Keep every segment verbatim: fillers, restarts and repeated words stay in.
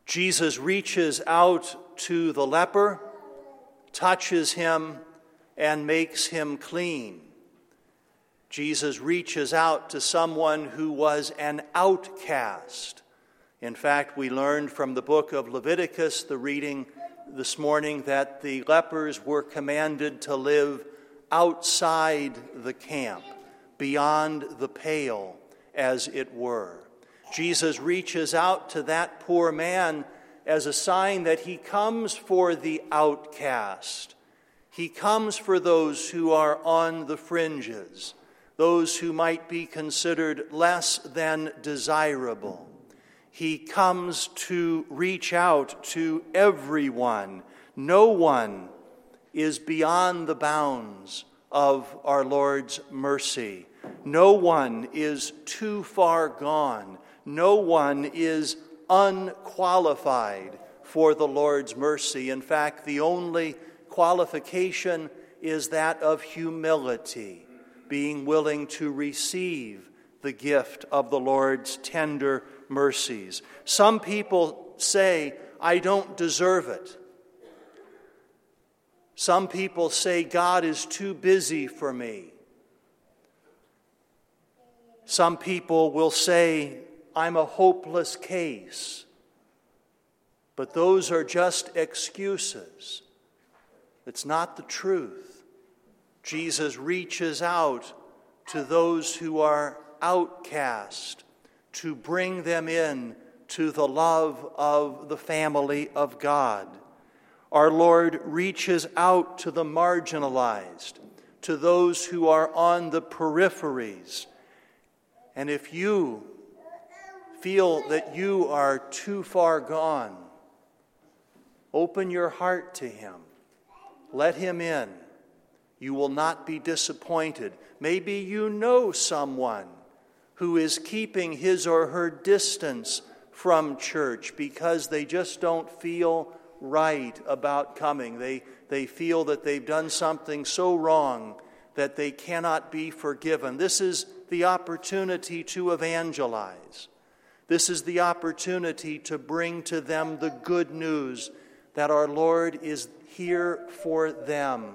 Jesus reaches out to the leper, touches him, and makes him clean. Jesus reaches out to someone who was an outcast. In fact, we learned from the book of Leviticus, the reading this morning, that the lepers were commanded to live outside the camp, beyond the pale, as it were. Jesus reaches out to that poor man as a sign that he comes for the outcast. He comes for those who are on the fringes, those who might be considered less than desirable. He comes to reach out to everyone. No one is beyond the bounds of our Lord's mercy. No one is too far gone. No one is unqualified for the Lord's mercy. In fact, the only qualification is that of humility, being willing to receive the gift of the Lord's tender mercies. Some people say, I don't deserve it. Some people say, God is too busy for me. Some people will say, I'm a hopeless case. But those are just excuses. It's not the truth. Jesus reaches out to those who are outcast to bring them in to the love of the family of God. Our Lord reaches out to the marginalized, to those who are on the peripheries. And if you feel that you are too far gone, open your heart to Him. Let Him in. You will not be disappointed. Maybe you know someone who is keeping his or her distance from church because they just don't feel right about coming. They, they feel that they've done something so wrong that they cannot be forgiven. This is the opportunity to evangelize. This is the opportunity to bring to them the good news that our Lord is here for them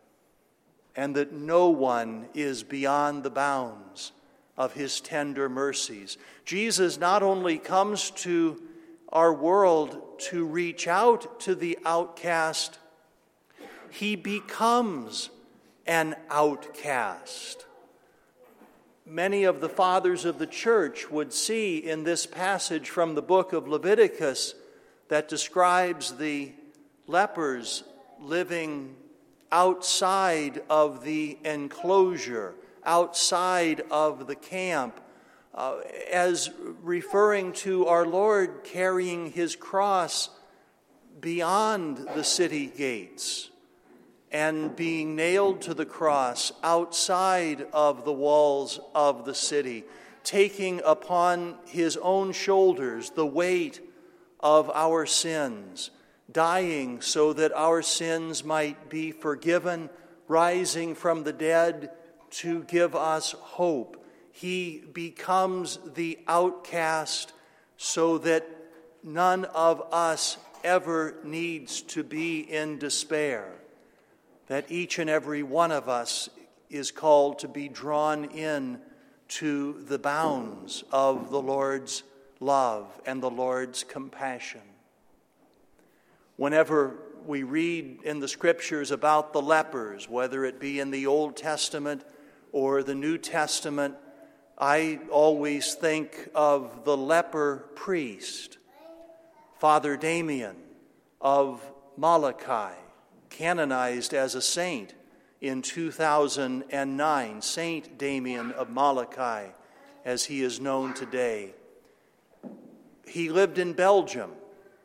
and that no one is beyond the bounds of His tender mercies. Jesus not only comes to our world to reach out to the outcast, He becomes an outcast. Many of the fathers of the church would see in this passage from the book of Leviticus that describes the lepers living outside of the enclosure, outside of the camp, uh, as referring to our Lord carrying His cross beyond the city gates and being nailed to the cross outside of the walls of the city, taking upon His own shoulders the weight of our sins, dying so that our sins might be forgiven, rising from the dead to give us hope. He becomes the outcast so that none of us ever needs to be in despair, that each and every one of us is called to be drawn in to the bounds of the Lord's love and the Lord's compassion. Whenever we read in the Scriptures about the lepers, whether it be in the Old Testament or the New Testament, I always think of the leper priest, Father Damien of Malachi, canonized as a saint in two thousand nine, Saint Damien of Malachi, as he is known today. He lived in Belgium,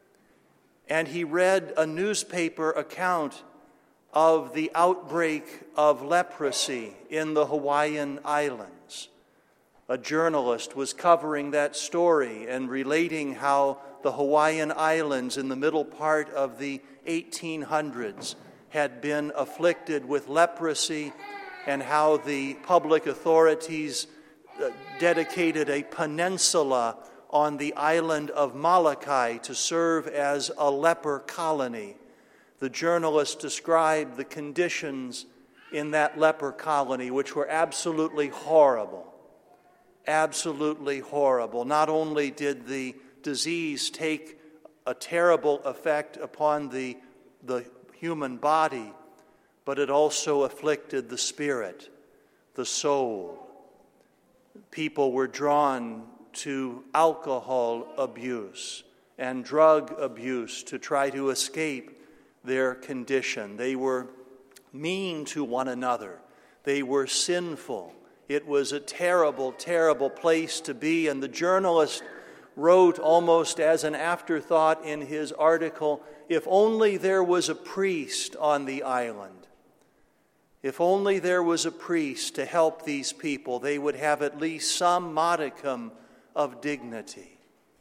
and he read a newspaper account of the outbreak of leprosy in the Hawaiian Islands. A journalist was covering that story and relating how the Hawaiian Islands in the middle part of the eighteen hundreds had been afflicted with leprosy and how the public authorities dedicated a peninsula on the island of Molokai to serve as a leper colony. The journalist described the conditions in that leper colony, which were absolutely horrible. Absolutely horrible. Not only did the disease take a terrible effect upon the, the human body, but it also afflicted the spirit, the soul. People were drawn to alcohol abuse and drug abuse to try to escape their condition. They were mean to one another. They were sinful. It was a terrible, terrible place to be. And the journalist wrote almost as an afterthought in his article, if only there was a priest on the island. If only there was a priest to help these people, they would have at least some modicum of dignity.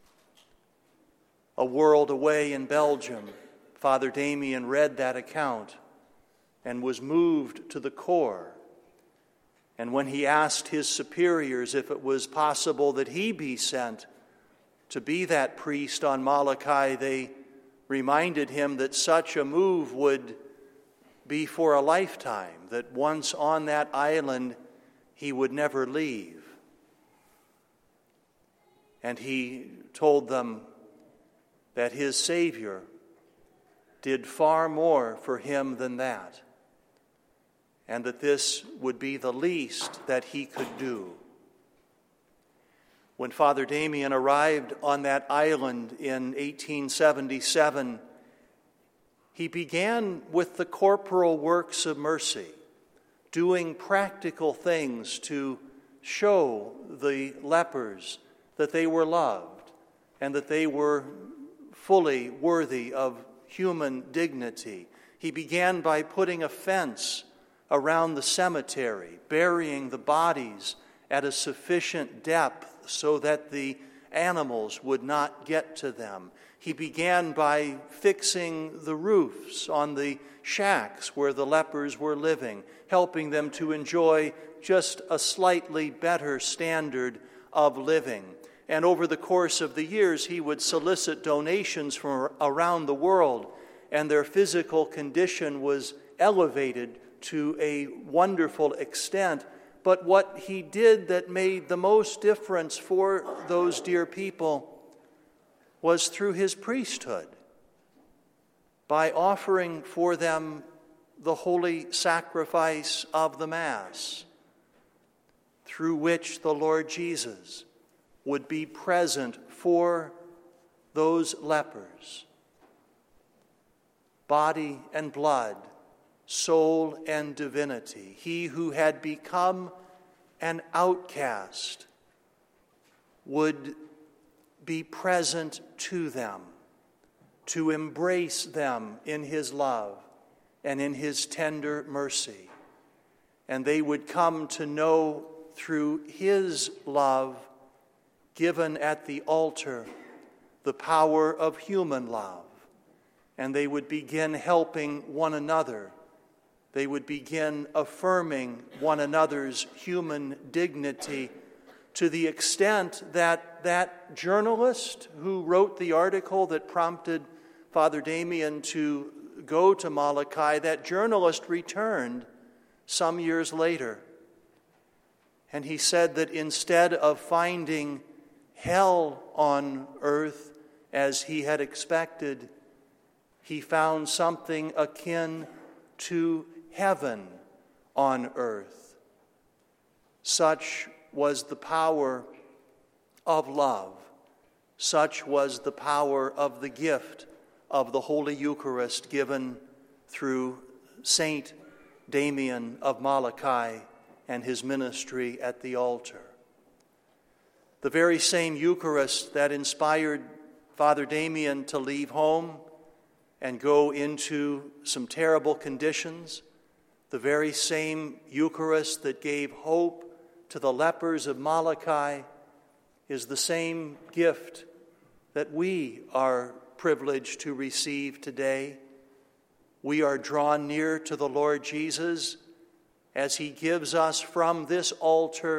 A world away in Belgium, Father Damien read that account and was moved to the core. And when he asked his superiors if it was possible that he be sent to be that priest on Molokai, they reminded him that such a move would be for a lifetime, that once on that island he would never leave. And he told them that his Savior did far more for him than that, and that this would be the least that he could do. When Father Damien arrived on that island in eighteen seventy-seven, he began with the corporal works of mercy, doing practical things to show the lepers that they were loved and that they were fully worthy of human dignity. He began by putting a fence around the cemetery, burying the bodies at a sufficient depth so that the animals would not get to them. He began by fixing the roofs on the shacks where the lepers were living, helping them to enjoy just a slightly better standard of living. And over the course of the years, he would solicit donations from around the world, and their physical condition was elevated to a wonderful extent. But what he did that made the most difference for those dear people was through his priesthood, by offering for them the holy sacrifice of the Mass, through which the Lord Jesus would be present for those lepers, body and blood, soul and divinity. He who had become an outcast would be present to them, to embrace them in his love and in his tender mercy. And they would come to know through his love given at the altar the power of human love. And they would begin helping one another. They would begin affirming one another's human dignity to the extent that that journalist who wrote the article that prompted Father Damien to go to Molokai, that journalist returned some years later. And he said that instead of finding hell on earth as he had expected, he found something akin to heaven on earth. Such was the power of love. Such was the power of the gift of the Holy Eucharist given through Saint Damien of Molokai and his ministry at the altar. The very same Eucharist that inspired Father Damien to leave home and go into some terrible conditions, the very same Eucharist that gave hope to the lepers of Molokai, is the same gift that we are privileged to receive today. We are drawn near to the Lord Jesus as he gives us from this altar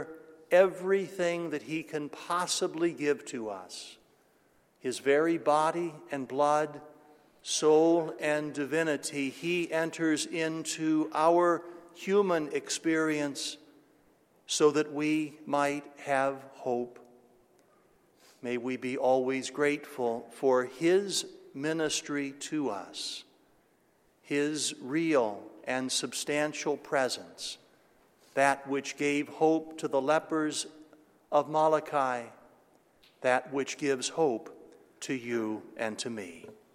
everything that he can possibly give to us, his very body and blood, soul and divinity, he enters into our human experience so that we might have hope. May we be always grateful for his ministry to us, his real and substantial presence, that which gave hope to the lepers of Malachi, that which gives hope to you and to me.